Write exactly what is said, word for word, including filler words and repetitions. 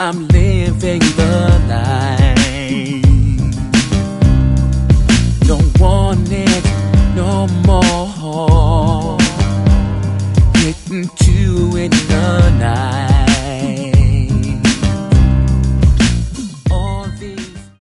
I'm living the life. Don't want it no more. Getting to it in the night.